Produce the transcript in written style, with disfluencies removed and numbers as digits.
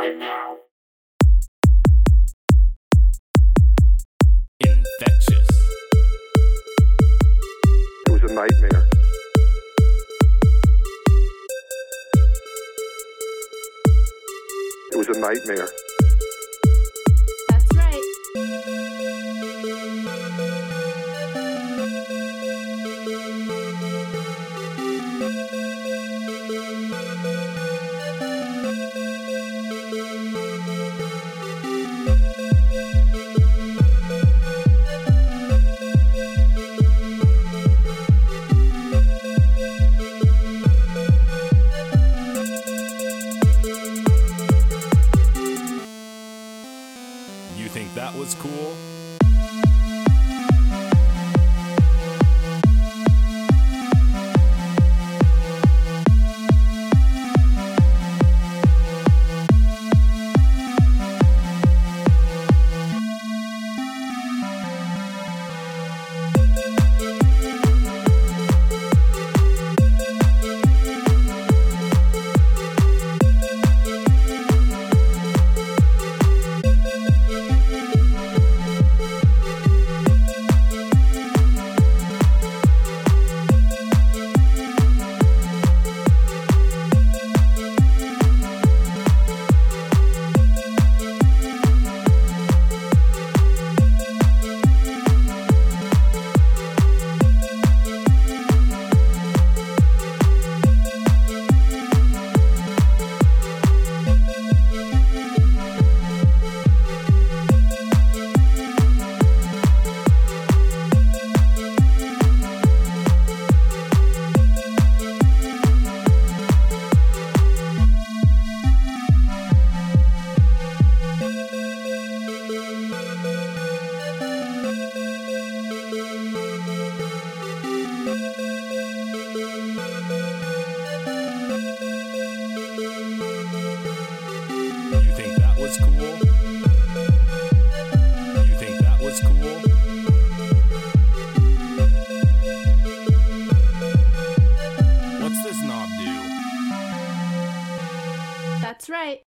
right now. Infectious. It was a nightmare. It was a nightmare. That's right. You think that was cool? You think that was cool? You think that was cool? What's this knob do? That's right.